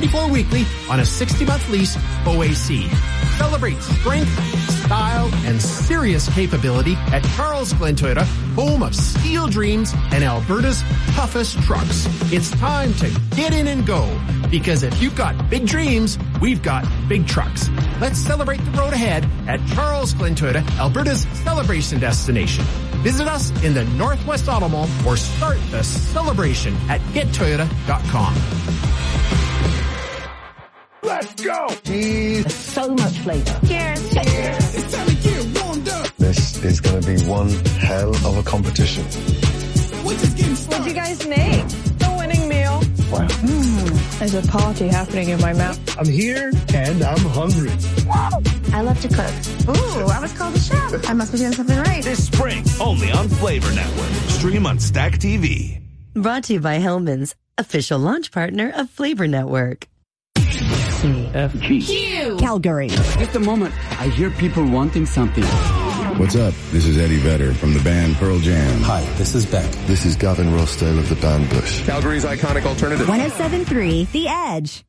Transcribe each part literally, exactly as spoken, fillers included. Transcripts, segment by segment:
twenty-four weekly on a sixty-month lease O A C. Celebrate strength, style, and serious capability at Charles Glenn Toyota, home of steel dreams and Alberta's toughest trucks. It's time to get in and go, because if you've got big dreams, we've got big trucks. Let's celebrate the road ahead at Charles Glenn Toyota, Alberta's celebration destination. Visit us in the Northwest Auto Mall or start the celebration at get toyota dot com. Let's go! Cheese. So much flavor. Cheers. Cheers. It's time to get warmed up. This is going to be one hell of a competition. We're just getting started. What'd you guys make? The winning meal. Wow. Mm, there's a party happening in my mouth. I'm here and I'm hungry. I love to cook. Ooh, I was called a chef. I must be doing something right. This spring, only on Flavor Network. Stream on Stack T V. Brought to you by Hellman's, official launch partner of Flavor Network. C F G Q Calgary. Just a moment. I hear people wanting something. What's up? This is Eddie Vedder from the band Pearl Jam. Hi, this is Beck. This is Gavin Rossdale of the band Bush. Calgary's iconic alternative. one oh seven point three The Edge.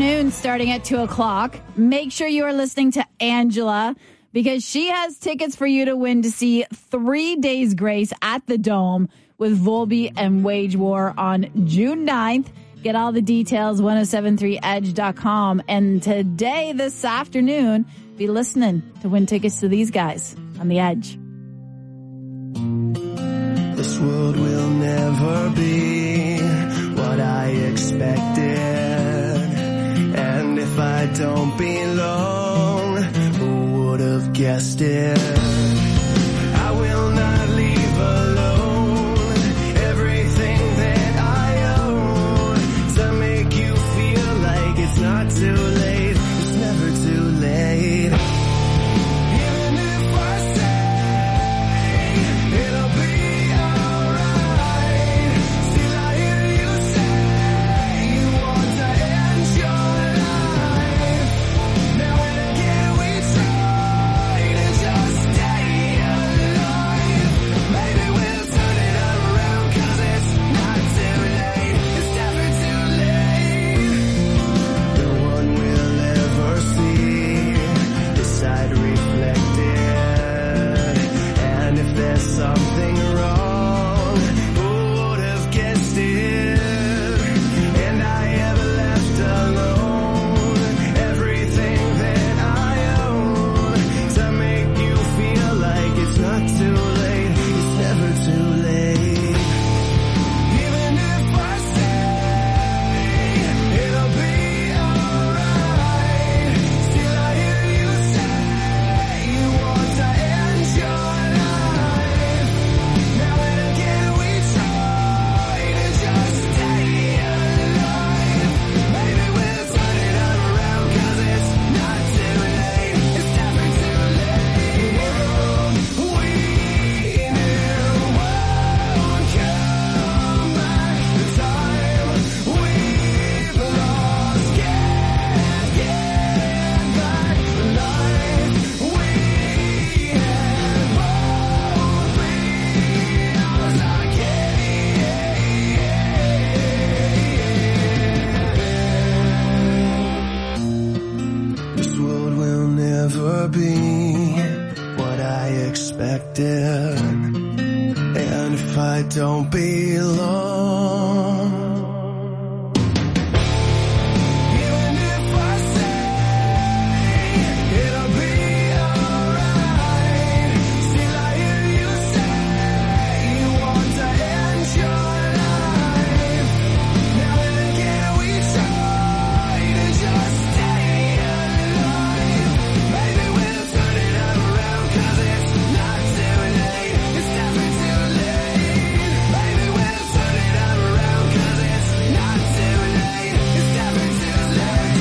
afternoon starting at two o'clock. Make sure you are listening to Angela because she has tickets for you to win to see Three Days Grace at the Dome with Volby and Wage War on June ninth. Get all the details, ten seventy-three edge dot com. And today, this afternoon, be listening to win tickets to these guys on The Edge. This world will never be what I expected. And if I don't belong, who would have guessed it? I will not leave alone everything that I own to make you feel like it's not too late. It's never too late. Even if I say it'll be alright, still I hear you say you want to end your life. Now and again we try to just stay alive. Maybe we'll turn it around 'cause it's not too late. It's never too late. No one will ever see the side reflected. And if there's something wrong, who would have guessed it? And I have left alone everything that I own to make you feel like it's not too late. It's never too late. Even if I say it'll be alright, still I hear you say you want to end your life. Now and again we try to just stay alive. Maybe we'll turn it around 'cause it's not too late. It's never too late. We knew won't come back. The time we've lost can't get back. The life we had both feels like this world will never be what I expected. And if I don't belong, even if I say it'll be alright, still I hear you say you want to end your life. Now and again we try to just stay alive. Maybe we'll turn it around 'cause it's not too late. It's never too late. Maybe we'll turn it around 'cause it's not too late. It's never too late.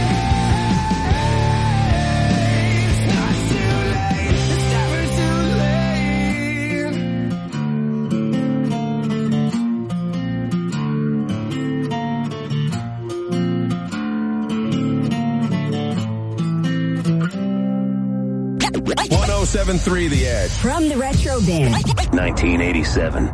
It's not too late. It's never too late. one oh seven point three The Edge. From the Retro Bin. nineteen eighty-seven.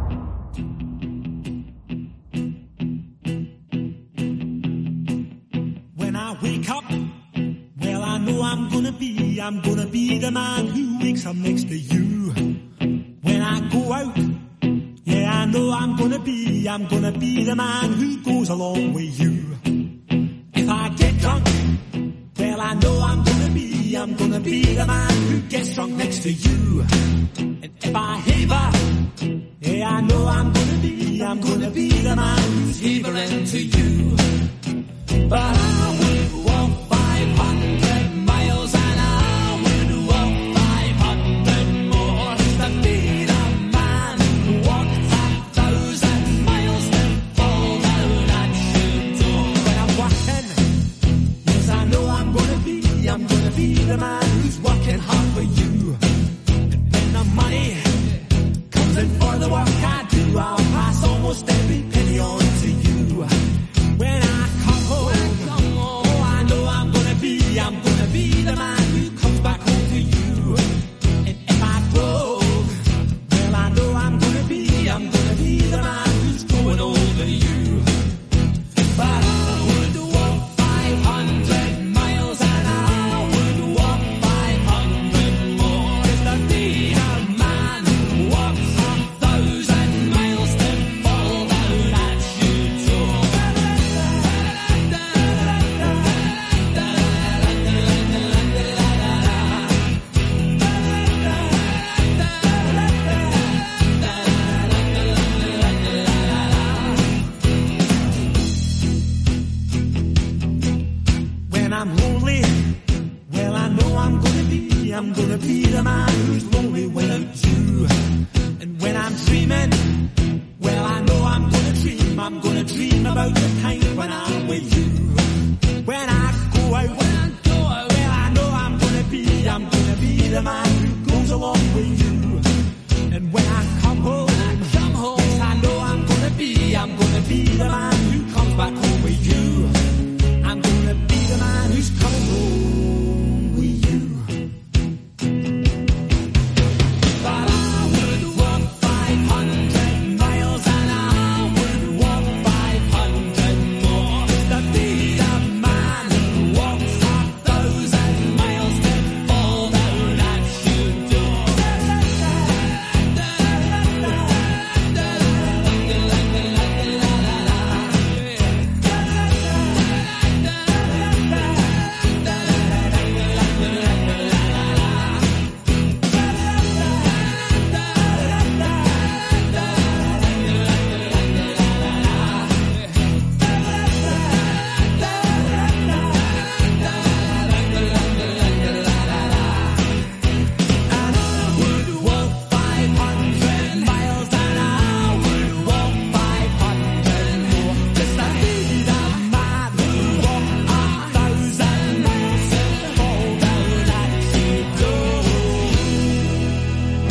When I wake up, well, I know I'm gonna be, I'm gonna be the man who wakes up next to you. When I go out, yeah, I know I'm gonna be, I'm gonna be the man who goes along with you. If I get drunk, well, I know I'm gonna be, I'm gonna be the man who gets drunk next to you. And if I haver, yeah, I know I'm gonna be, I'm gonna be the man who's havering to you. But I would walk five hundred miles and I would walk five hundred more to be the man who walked a thousand miles to fall down at your door. When I'm walking, yes, I know I'm gonna be, I'm gonna be the man who's working hard for you. And when the money comes in for the work I do, I'll pass almost every penny on to you. When I come home, oh, I know I'm gonna be, I'm gonna be the man who comes back home to you. And if I broke, well, I know I'm gonna be, I'm gonna be the man who's growing older than you. But I would walk five hundred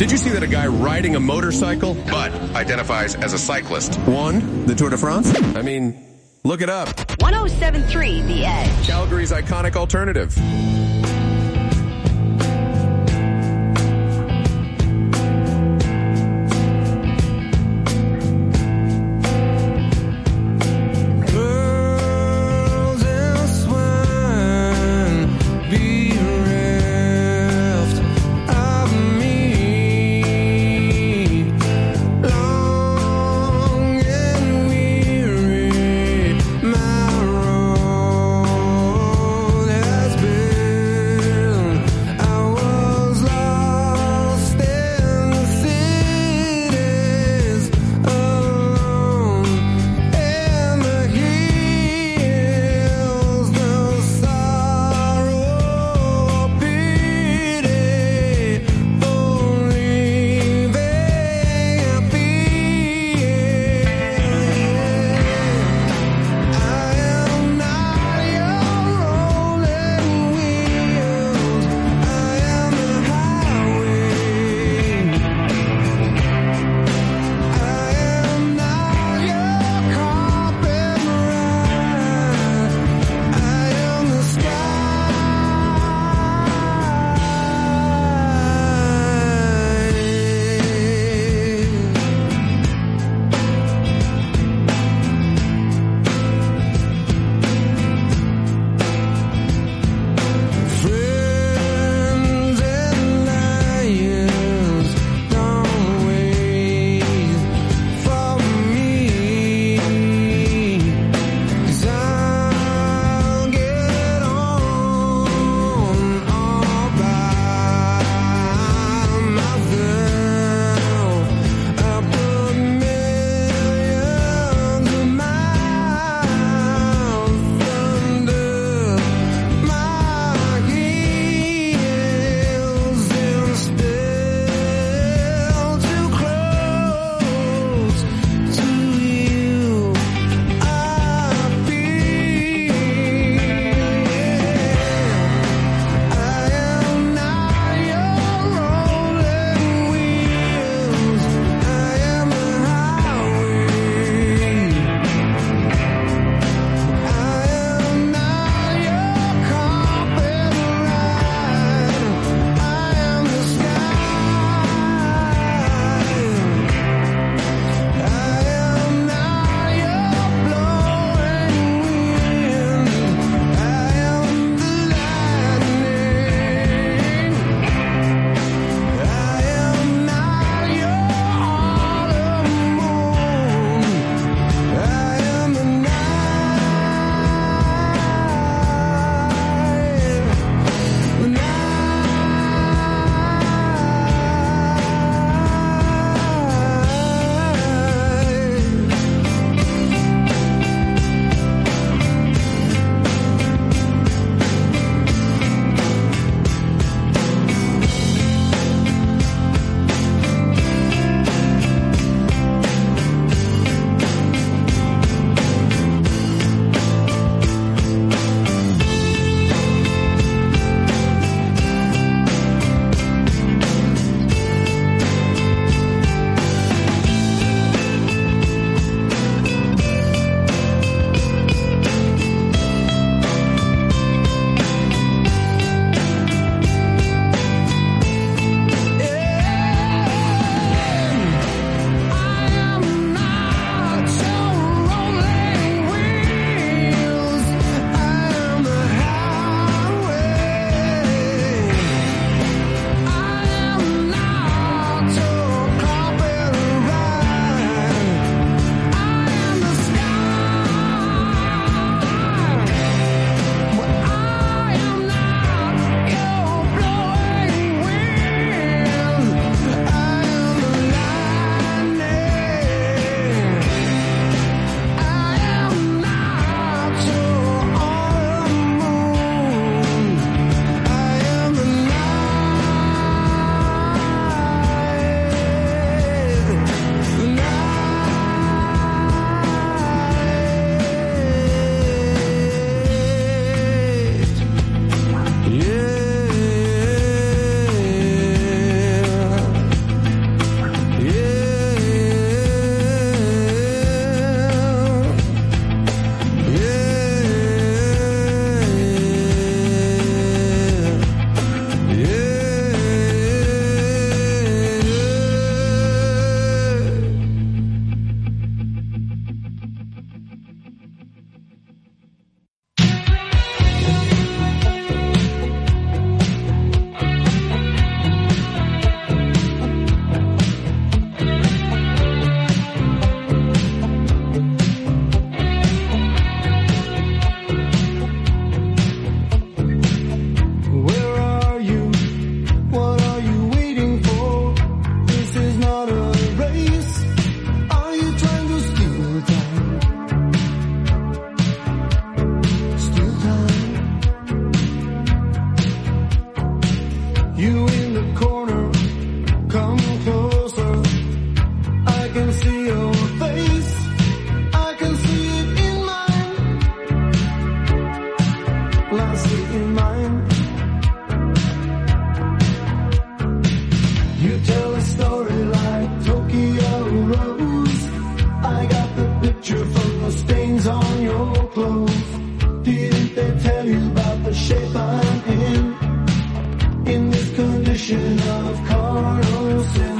Did you see that a guy riding a motorcycle but identifies as a cyclist won the Tour de France? I mean, look it up. one oh seven point three The Edge. Calgary's iconic alternative. My road has been see your face. I can see it in mine. Well, I see it in mine. You tell a story like Tokyo Rose. I got the picture from the stains on your clothes. Didn't they tell you about the shape I'm in? In this condition of carnal sin.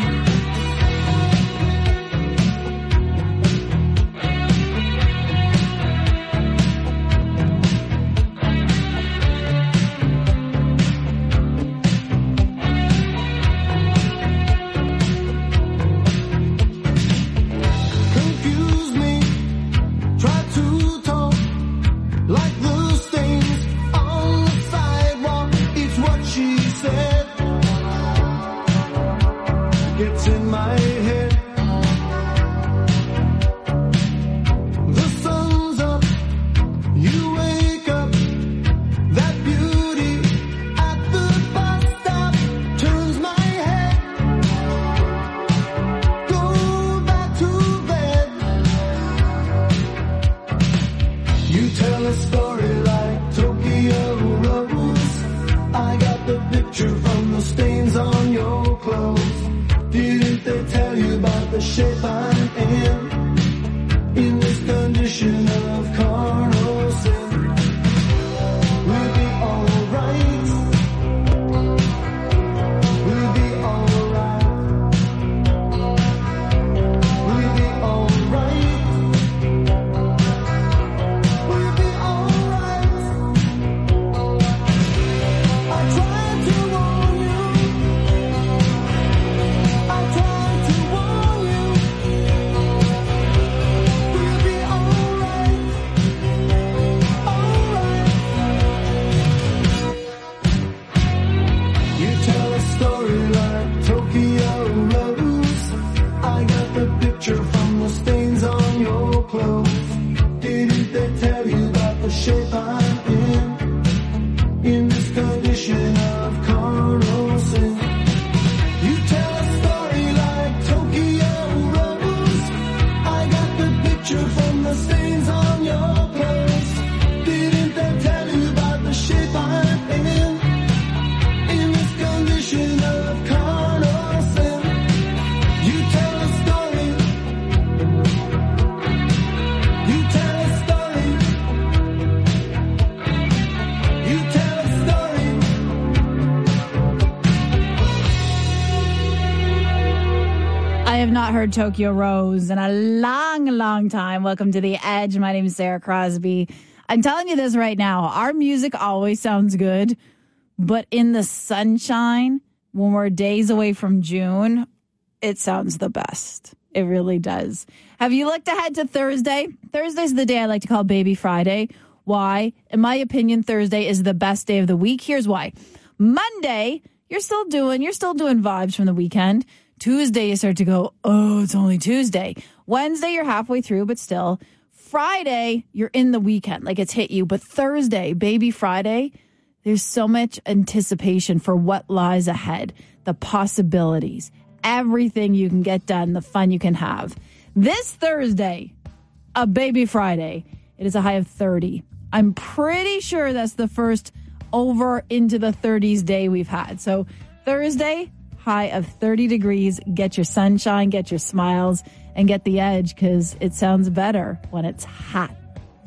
Heard Tokyo Rose in a long, long time. Welcome to The Edge. My name is Sarah Crosby. I'm telling you this right now. Our music always sounds good, but in the sunshine, when we're days away from June, it sounds the best. It really does. Have you looked ahead to Thursday? Thursday's the day I like to call Baby Friday. Why? In my opinion, Thursday is the best day of the week. Here's why. Monday, you're still doing, you're still doing vibes from the weekend. Tuesday, you start to go, oh, it's only Tuesday. Wednesday, you're halfway through, but still. Friday, you're in the weekend, like it's hit you. But Thursday, Baby Friday, there's so much anticipation for what lies ahead, the possibilities, everything you can get done, the fun you can have. This Thursday, a Baby Friday, it is a high of thirty. I'm pretty sure that's the first over into the thirties day we've had. So Thursday, high of thirty degrees. Get your sunshine, get your smiles, and get the edge because it sounds better when it's hot.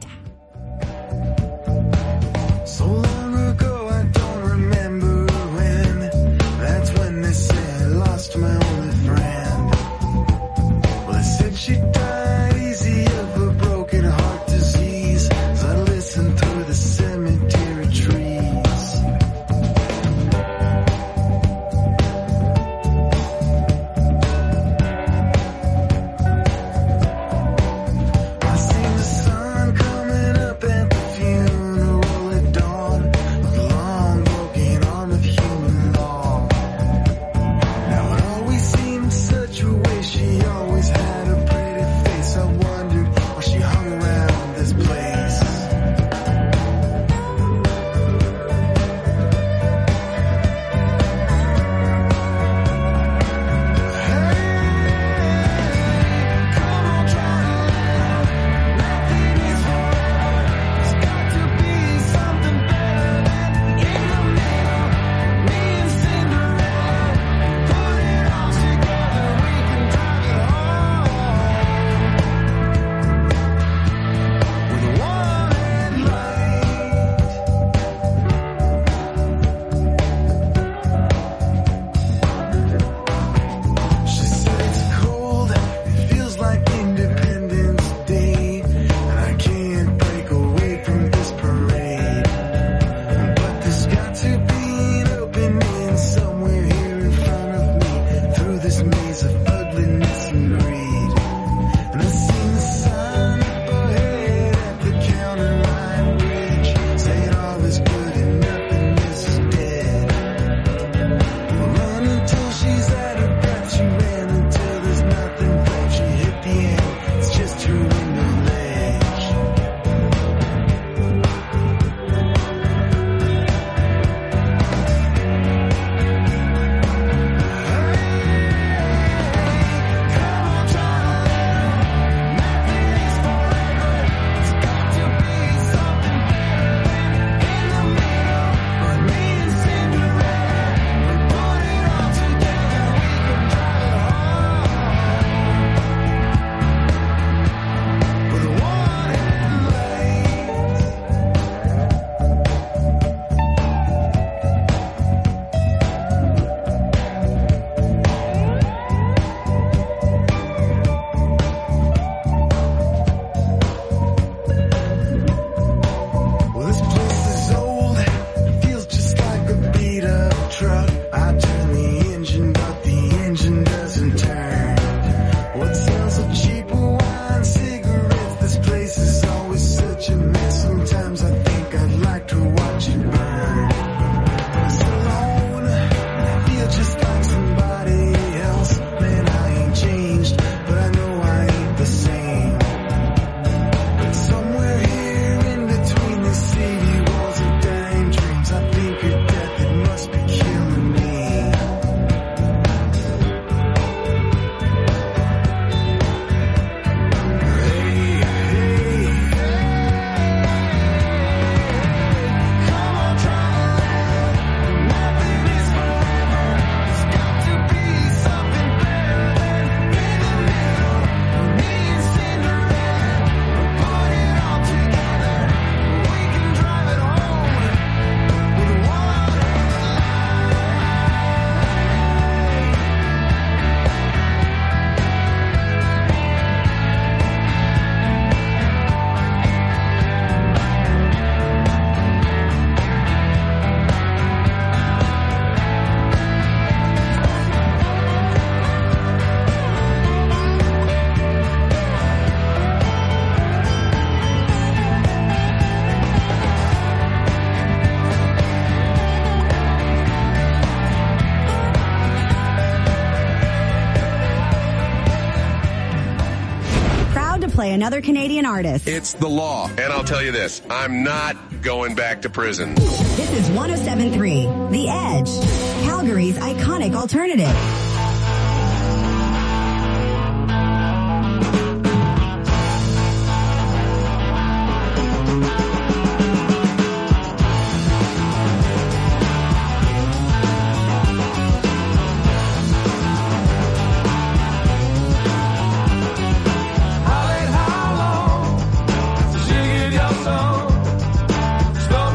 So long ago, I don't remember when. That's when they said I lost my only friend. Well, they said she died easy of a broken heart disease. As I listened through the cemetery trees. I seen the sun coming up at the funeral at dawn. maze of ugliness and greed. And I seen the sign up ahead at the counter line bridge, saying all is good and nothing is dead. Run until she's out of breath. She ran until there's nothing left. She hit the end. It's just her window ledge. Play another Canadian artist. It's the law. And I'll tell you this, I'm not going back to prison. This is one oh seven point three, The Edge, Calgary's iconic alternative.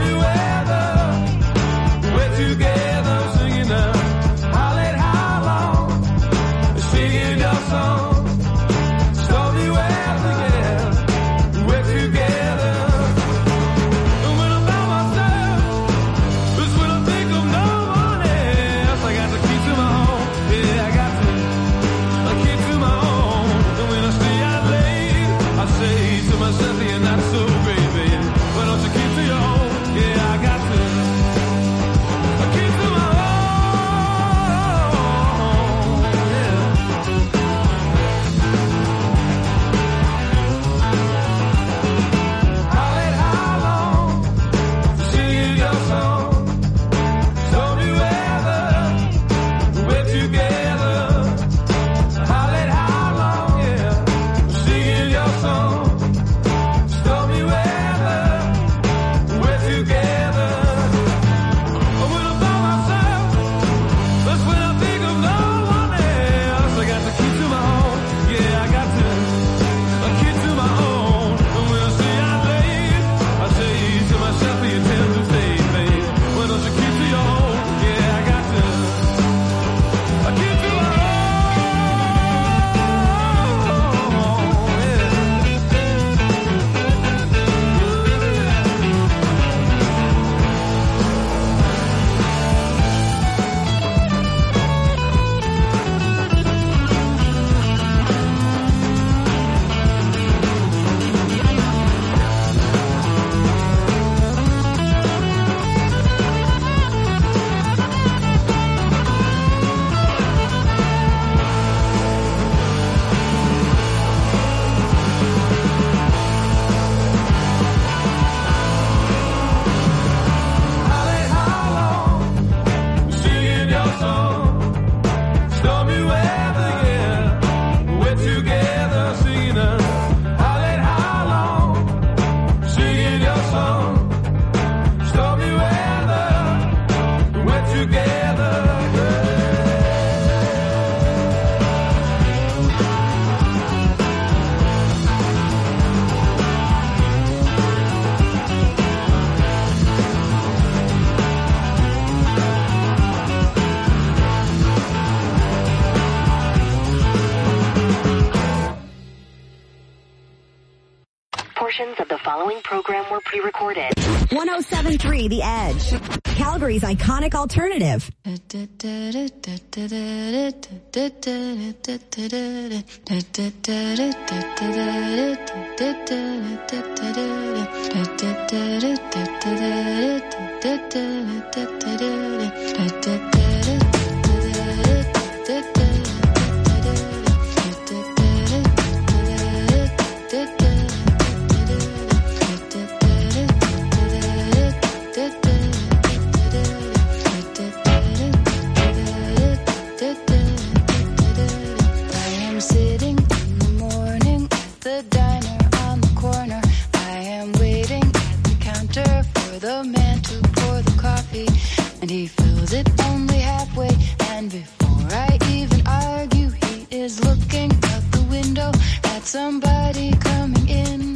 Together singing now. How late, how long? Portions of the following program were pre-recorded. one oh seven point three The Edge, Calgary's iconic alternative. And he fills it only halfway. And before I even argue, he is looking out the window at somebody coming in.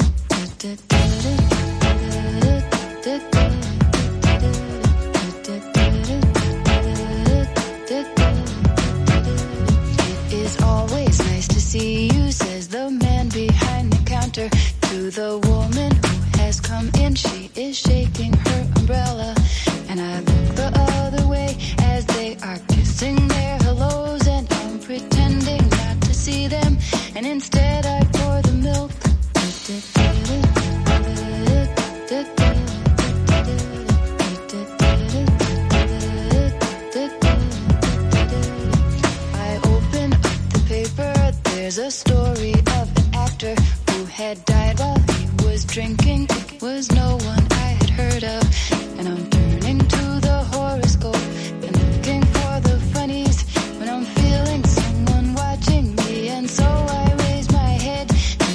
It is always nice to see you, says the man behind the counter to the woman who has come in. She is shaking her umbrella. And I look the other way as they are kissing their hellos, and I'm pretending not to see them, and instead I pour the milk. I open up the paper, there's a story of an actor who had died while he was drinking. It was no one I had heard of, and I'm turning to the horoscope and looking for the funnies when I'm feeling someone watching me, and so I raise my head.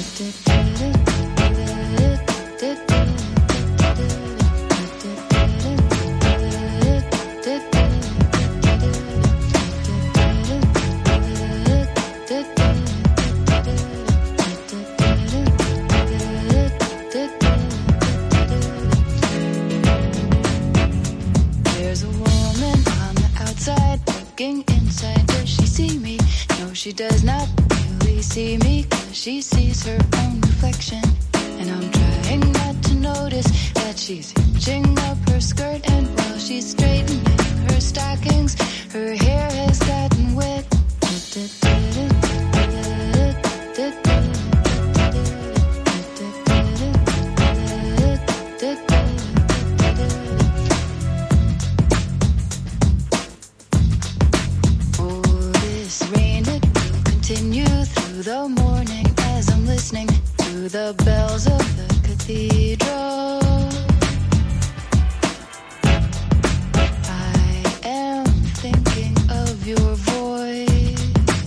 Inside, does she see me? No, she does not really see me, 'cause she sees her own reflection. And I'm trying not to notice that she's hitching up her skirt, and while she's straightening her stockings, her hair has gotten wet. Continue through the morning as I'm listening to the bells of the cathedral. I am thinking of your voice.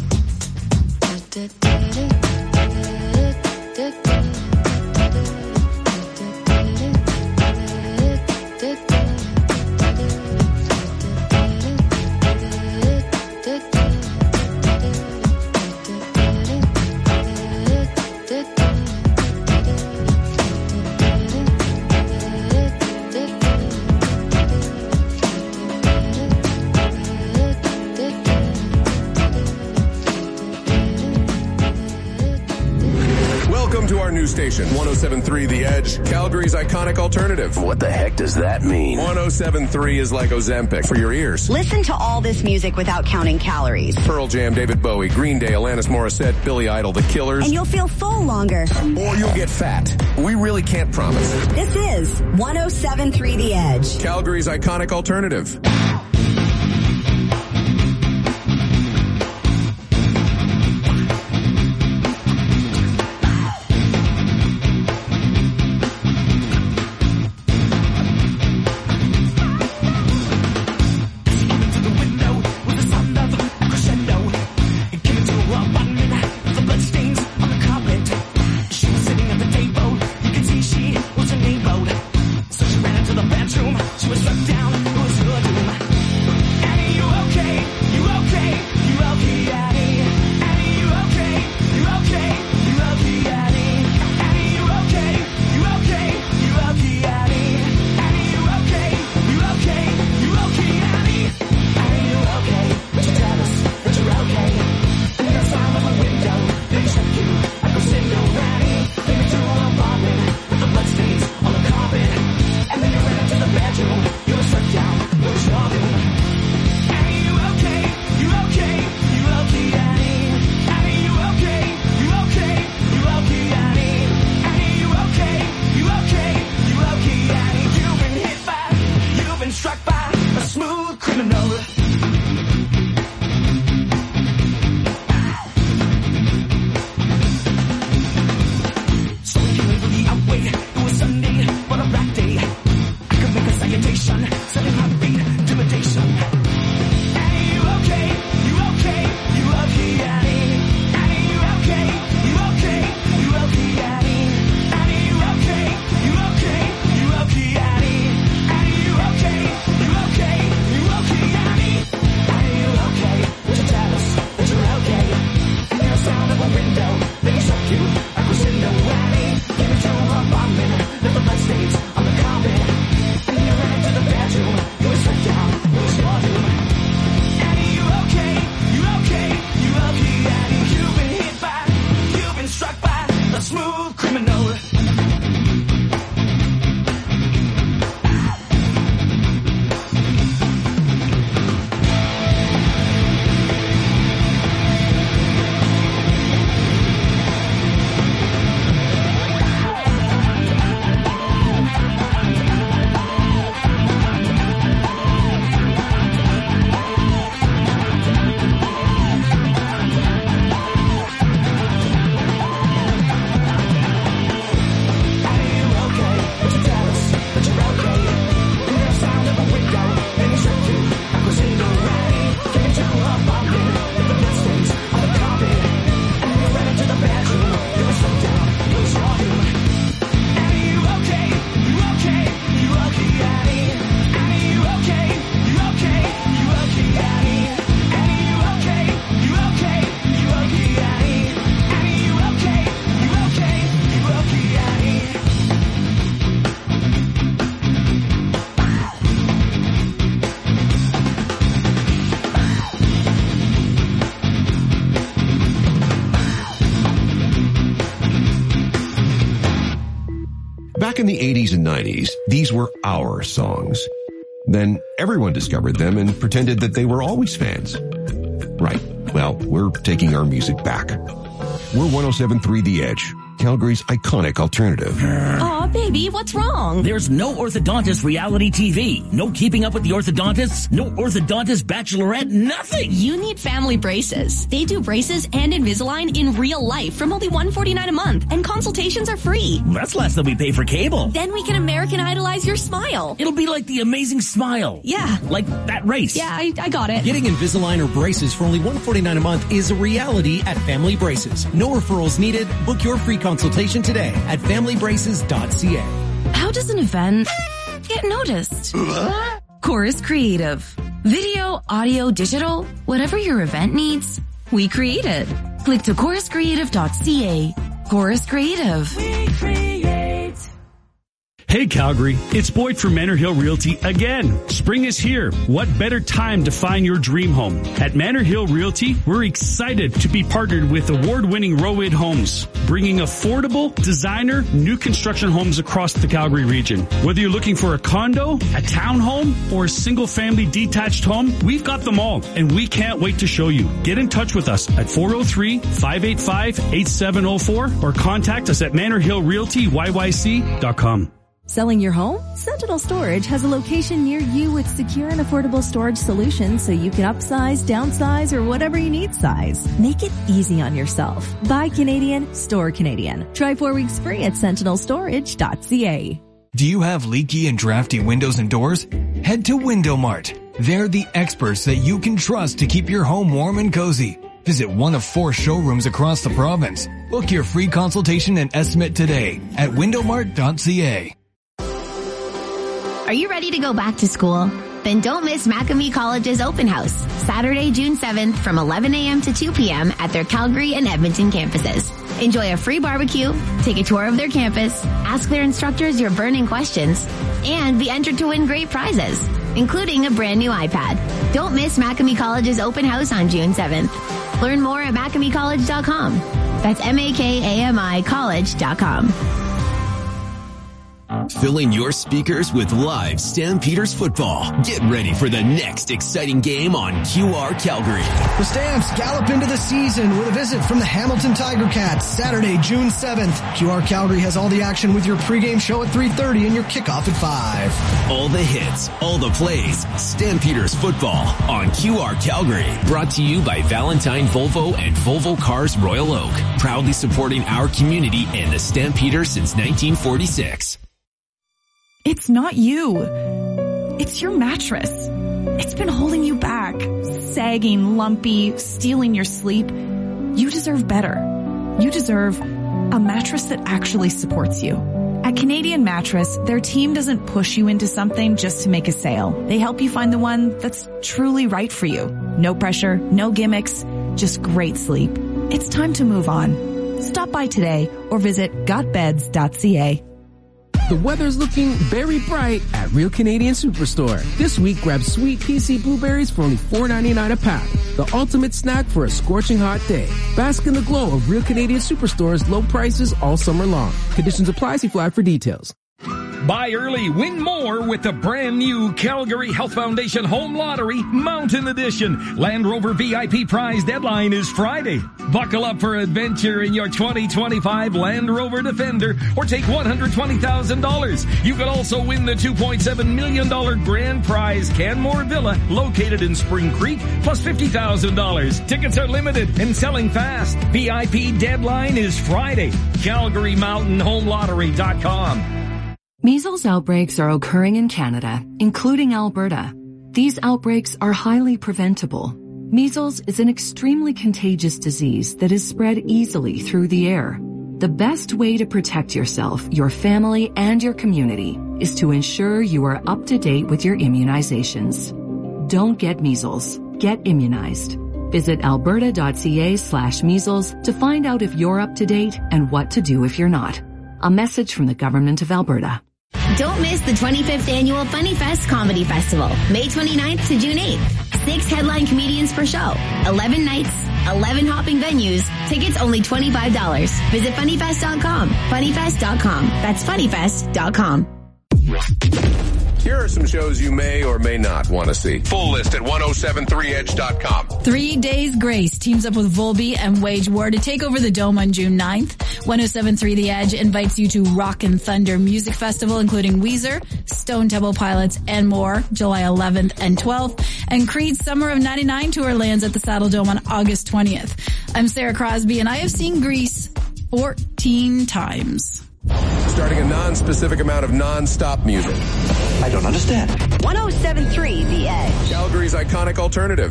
Station one oh seven point three The Edge, Calgary's iconic alternative. What the heck does that mean? one oh seven point three is like Ozempic for your ears. Listen to all this music without counting calories. Pearl Jam, David Bowie, Green Day, Alanis Morissette, Billy Idol, The Killers. And you'll feel full longer. Or you'll get fat. We really can't promise. This is one oh seven point three The Edge, Calgary's iconic alternative. She was struck down, it was her doom. Back in the eighties and nineties, these were our songs. Then everyone discovered them and pretended that they were always fans. Right. Well, we're taking our music back. We're one oh seven point three The Edge, Calgary's iconic alternative. Aw, baby, what's wrong? There's no orthodontist reality T V. No keeping up with the orthodontists. No orthodontist bachelorette. Nothing. You need Family Braces. They do braces and Invisalign in real life from only one hundred forty-nine dollars a month, and consultations are free. That's less than we pay for cable. Then we can American Idolize your smile. It'll be like The Amazing Smile. Yeah. Like that race. Yeah, I, I got it. Getting Invisalign or braces for only one hundred forty-nine dollars a month is a reality at Family Braces. No referrals needed. Book your free consultation today at family braces dot c a. How does an event get noticed? Chorus Creative. Video, audio, digital, whatever your event needs, we create it. Click to chorus creative dot c a. Chorus Creative. We create. Hey Calgary, it's Boyd from Manor Hill Realty again. Spring is here. What better time to find your dream home? At Manor Hill Realty, we're excited to be partnered with award-winning Rowid Homes, bringing affordable, designer, new construction homes across the Calgary region. Whether you're looking for a condo, a townhome, or a single-family detached home, we've got them all, and we can't wait to show you. Get in touch with us at four oh three, five eight five, eight seven oh four or contact us at manor hill realty y y c dot com. Selling your home? Sentinel Storage has a location near you with secure and affordable storage solutions so you can upsize, downsize, or whatever you need size. Make it easy on yourself. Buy Canadian, store Canadian. Try four weeks free at sentinel storage dot c a. Do you have leaky and drafty windows and doors? Head to Window Mart. They're the experts that you can trust to keep your home warm and cozy. Visit one of four showrooms across the province. Book your free consultation and estimate today at window mart dot c a. Are you ready to go back to school? Then don't miss Macamee College's open house, Saturday, June seventh from eleven a.m. to two p.m. at their Calgary and Edmonton campuses. Enjoy a free barbecue, take a tour of their campus, ask their instructors your burning questions, and be entered to win great prizes, including a brand new iPad. Don't miss Macamee College's open house on June seventh. Learn more at macamee college dot com. That's M A K A M I college dot com. Filling your speakers with live Stampeders football. Get ready for the next exciting game on Q R Calgary. The Stamps gallop into the season with a visit from the Hamilton Tiger Cats, Saturday, June seventh. Q R Calgary has all the action with your pregame show at three thirty and your kickoff at five. All the hits, all the plays, Stampeders football on Q R Calgary. Brought to you by Valentine Volvo and Volvo Cars Royal Oak. Proudly supporting our community and the Stampeders since nineteen forty-six. It's not you. It's your mattress. It's been holding you back, sagging, lumpy, stealing your sleep. You deserve better. You deserve a mattress that actually supports you. At Canadian Mattress, their team doesn't push you into something just to make a sale. They help you find the one that's truly right for you. No pressure, no gimmicks, just great sleep. It's time to move on. Stop by today or visit got beds dot c a. The weather's looking very bright at Real Canadian Superstore. This week, grab sweet P C blueberries for only four ninety-nine a pound. The ultimate snack for a scorching hot day. Bask in the glow of Real Canadian Superstore's low prices all summer long. Conditions apply. See flag for details. Buy early, win more with the brand new Calgary Health Foundation Home Lottery Mountain Edition. Land Rover V I P prize deadline is Friday. Buckle up for adventure in your twenty twenty-five Land Rover Defender or take one hundred twenty thousand dollars. You could also win the two point seven million dollars grand prize Canmore Villa located in Spring Creek plus fifty thousand dollars. Tickets are limited and selling fast. V I P deadline is Friday. Calgary Mountain Home Lottery dot com. Measles outbreaks are occurring in Canada, including Alberta. These outbreaks are highly preventable. Measles is an extremely contagious disease that is spread easily through the air. The best way to protect yourself, your family, and your community is to ensure you are up to date with your immunizations. Don't get measles. Get immunized. Visit alberta dot c a slash measles to find out if you're up to date and what to do if you're not. A message from the Government of Alberta. Don't miss the twenty-fifth Annual Funny Fest Comedy Festival, May twenty-ninth to June eighth. Six headline comedians per show, eleven nights, eleven hopping venues. Tickets only twenty-five dollars. Visit funny fest dot com. funny fest dot com. That's funny fest dot com. Here are some shows you may or may not want to see. Full list at ten seventy-three edge dot com. Three Days Grace teams up with Volby and Wage War to take over the Dome on June ninth. ten seventy-three The Edge invites you to Rock and Thunder Music Festival, including Weezer, Stone Temple Pilots, and more, July eleventh and twelfth. And Creed's Summer of ninety-nine tour lands at the Saddle Dome on August twentieth. I'm Sarah Crosby, and I have seen Grease fourteen times. Starting a non-specific amount of non-stop music. I don't understand. ten seventy-three The Edge. Calgary's iconic alternative.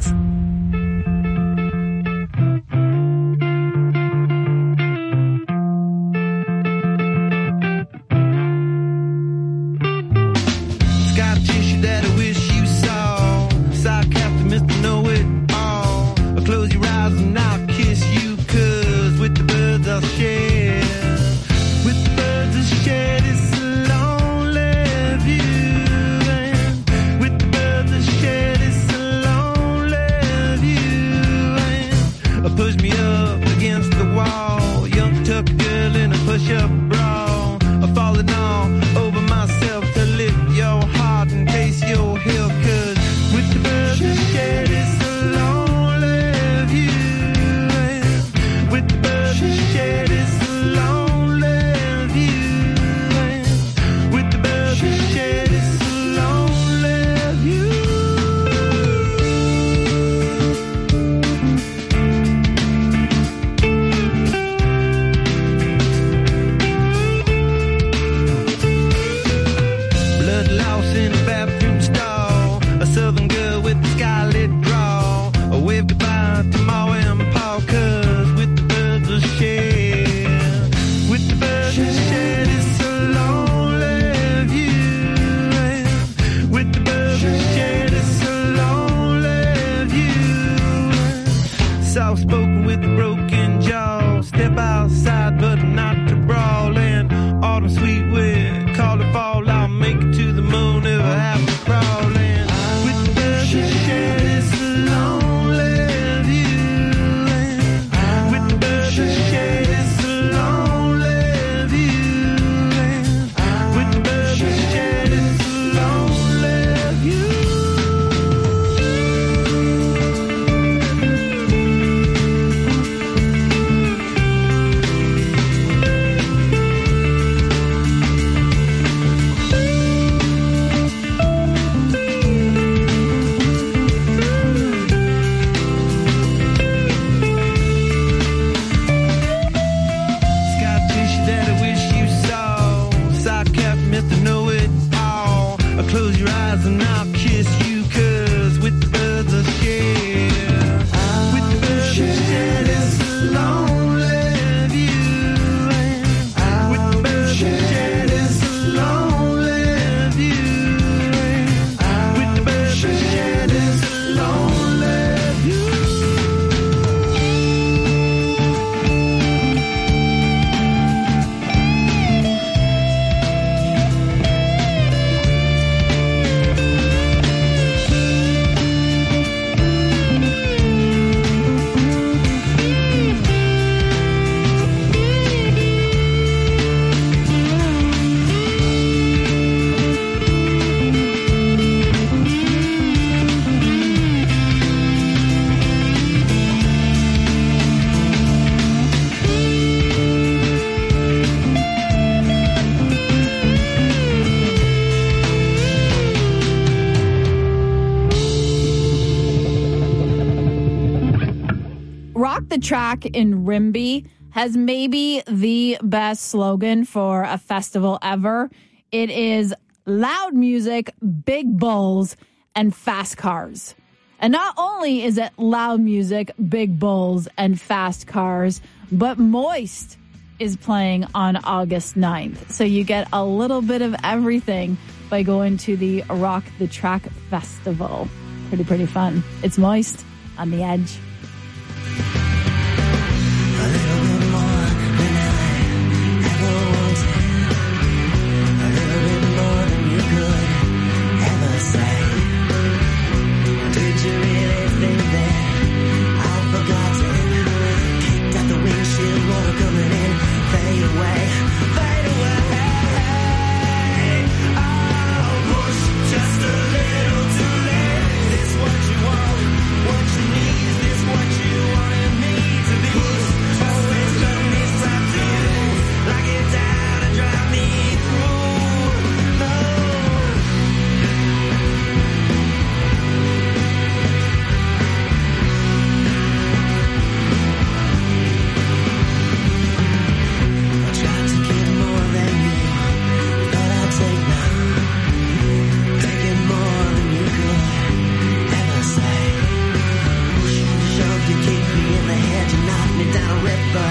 Scar tissue that I wish you saw. Sarcastic Mister Know-It-All. Close your eyes and I'll kiss you, 'cause with the birds I'll share. Share this lonely view, and with the birds I share this lonely view, and push me up against the wall, young tuck girl in a push-up bra, I'm falling all over myself to lift your heart and taste your hill, 'cause with the birds I share this lonely view, and with the birds I share this lonely view. Share this lonely view. Blood loss in a bathroom stall, a southern girl with a scarlet draw, a wave goodbye to Ma and Pa, 'cause with the birds of share, with the birds of share this lonely view. With the birds share this lonely view. Soft spoken with a broken jaw. Step outside but not to brawl. And autumn sweet wind, call it fall. I'll make it to the moon if I have to crawl. And with the birds share this lonely view. And with the birds share this lonely view. And with the birds share this lonely view. Scar tissue that I wish you saw. Sarcastic Mister Know-It-All. Close your eyes and I'll kiss you, 'cause with the birds I share, with the birds I share this lonely view, and with the birds I share this lonely view, and with the birds I share this lonely view. Rock the Track in Rimbey has maybe the best slogan for a festival ever. It is loud music, big bulls, and fast cars. And not only is it loud music, big bulls, and fast cars, but Moist is playing on August ninth. So you get a little bit of everything by going to the Rock the Track Festival. Pretty, pretty fun. It's Moist on The Edge. Did you really think that I've forgotten?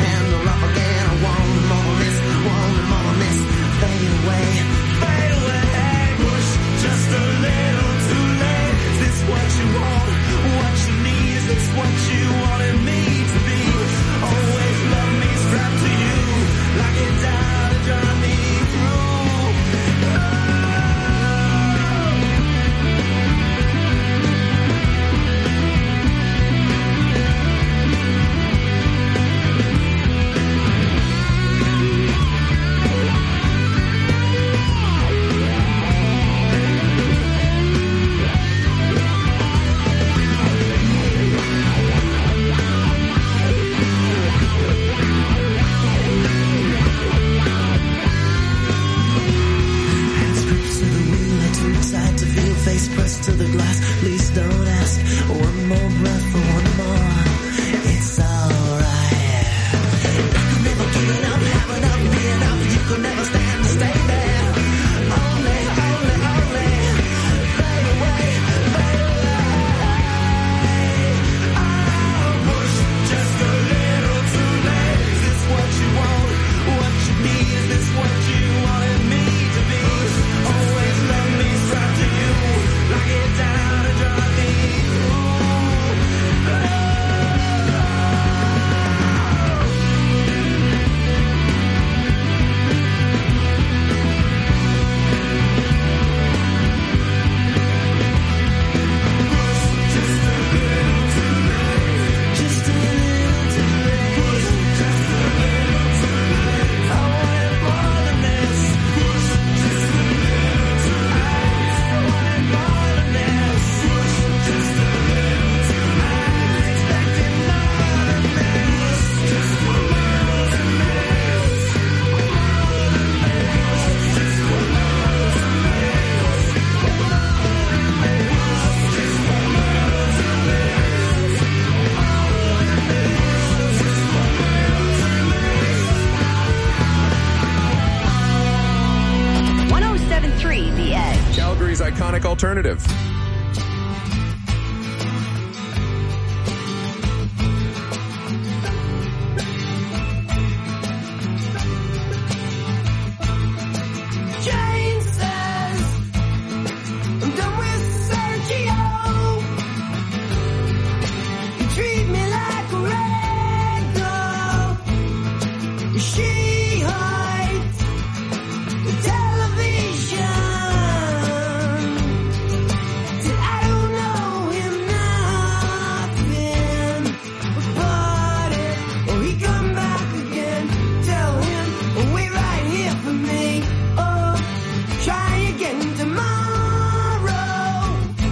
handle up again. I want them all to miss, want them all to miss. Fade away, fade away. Push just a little too late. Is this what you want? What you need? Is this what you wanted me to be? Always love me strapped to you, like it's out to drive me through. Face pressed to the glass, please don't ask. One more breath for one more, it's alright. I could never give it up, have enough, be enough. You could never stand to stay there. Only, only, only fade away, fade away. Oh, push just a little too late. Is this what you want? What you need? Is this what you wanted me to be? Always love me strapped to you, like it's down to drive me through. one oh seven point three The Edge. Calgary's iconic alternative. Jane says, I'm done with Sergio. You treat me like a rag doll. She hides the television. Said I don't know him nothing about it. Oh, he come back again. Tell him, oh, wait right here for me. Oh, try again tomorrow.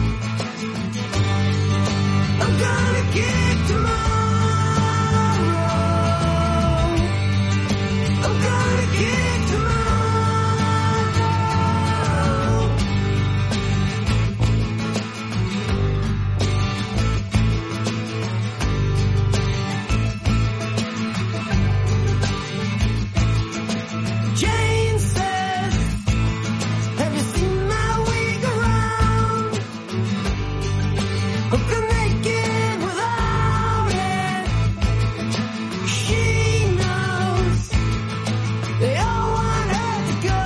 I'm gonna kick tomorrow. I'm gonna kick tomorrow. Jane says, have you seen my wig around? I'm gonna make it without it. She knows they all want her to go,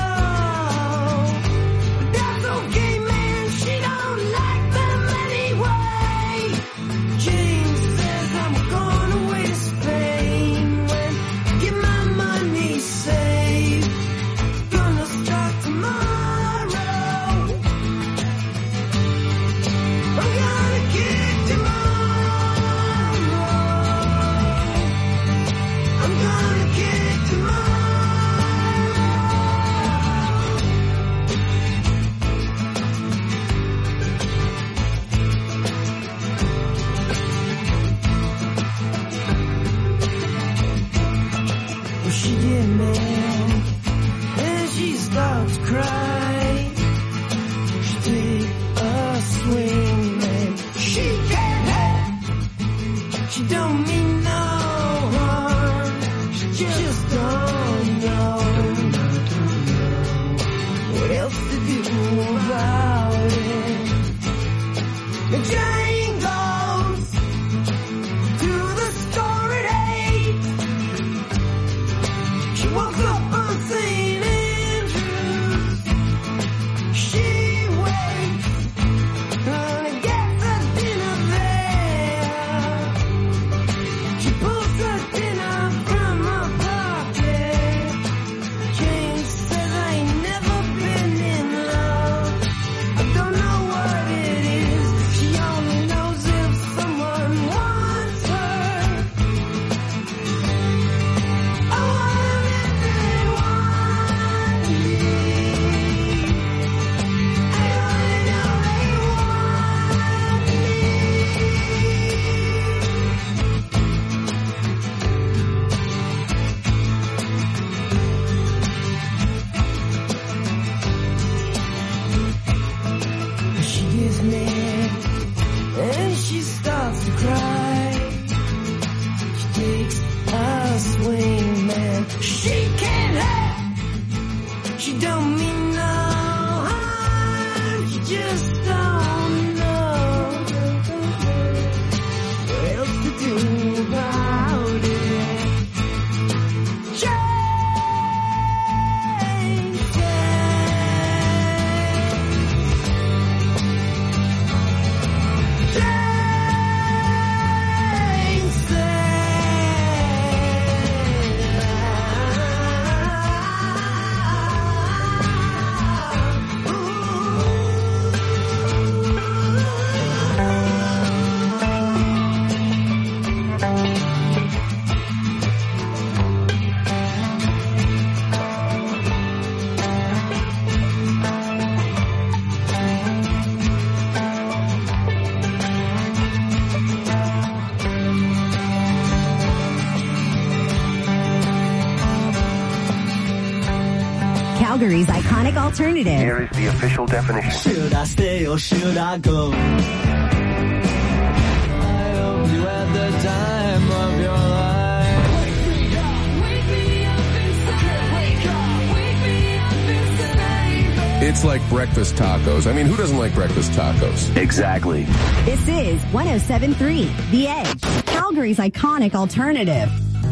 but that's okay, man. She don't like them anyway. Jane says I'm going away to Spain when I get my money saved. Gonna start tomorrow. I'm gonna kick tomorrow. I'm gonna kick tomorrow. Well, she get mad and she starts crying. She take a swing and she can't help. She don't mean no harm. She just don't know what else to do about it. And Jane goes to the store at eight. Calgary's iconic alternative. Here is the official definition. Should I stay or should I go? I hope you had the time of your life. It's like breakfast tacos. I mean, who doesn't like breakfast tacos? Exactly. This is one oh seven point three The Edge, Calgary's iconic alternative.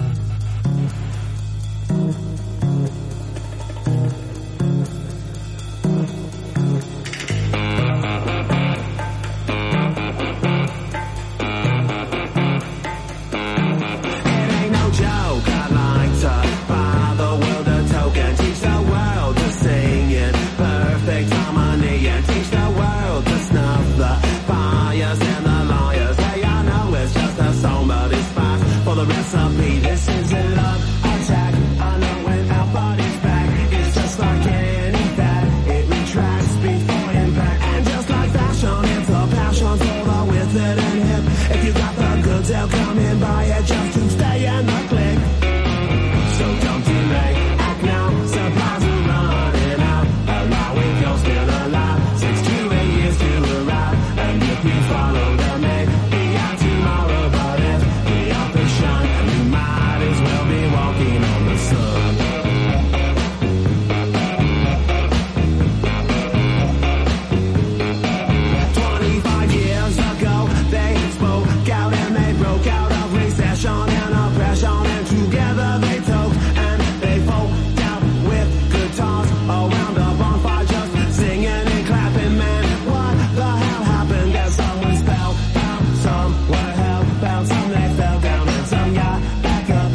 Recipe, this is a love attack. I know when our body's back, it's just like any fat. It retracts before impact, and just like fashion, it's a passion for the with it and hip. If you got the goods, they'll come in buy it just to stay in the click. So don't delay, act now. Supplies are running out. Allow it, go still alive. Six to eight years to arrive, and if you follow the make, be out tomorrow, but if we are the shine. We'll be walking on the sun. Twenty-five years ago, they spoke out and they broke out of recession and oppression, and together they took and they folk out with guitars around a bonfire, just singing and clapping. Man, what the hell happened? That someone fell out, some were hellbound, some they fell down, and some got back up.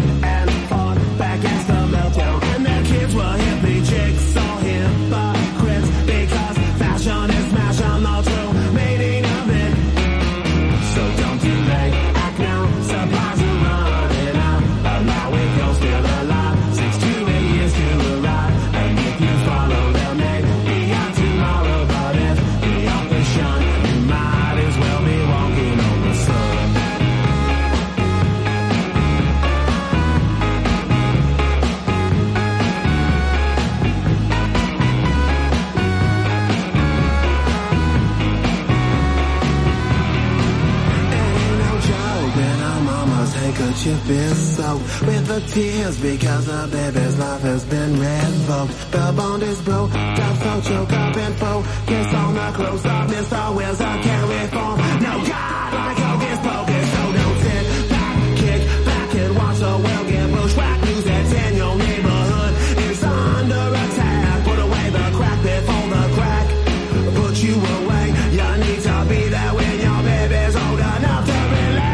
Chip is soaked with the tears because the baby's life has been revoked. The bond is broke, got so choked up and focused on the close-up. Mister Wills, I can't reform. No God like hocus pocus, so don't sit back, kick back and watch the world get bushwhacked. News that's in your neighborhood is under attack. Put away the crack before the crack put you away. You need to be there when your baby's old enough to relax.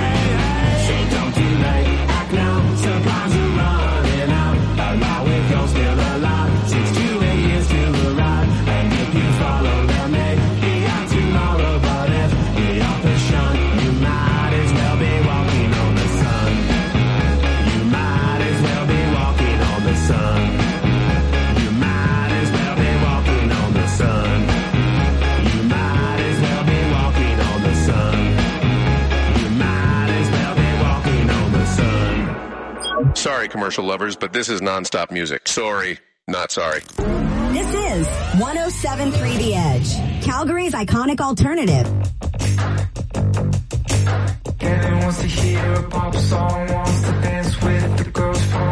Act now, supplies are running out. Allow it, go still alive. Six to eight years to arrive, and if you follow the may be out tomorrow, but if we are the shun, you might as well be walking on the sun. You might as well be walking on the sun. You might as well be walking on the sun. You might as well be walking on the sun. You might as well be walking on the sun. Sorry, commercial lovers, but this is nonstop music. Sorry, not sorry. This is one oh seven point three The Edge, Calgary's iconic alternative. Getting wants to hear a pop song, wants to dance with the girls from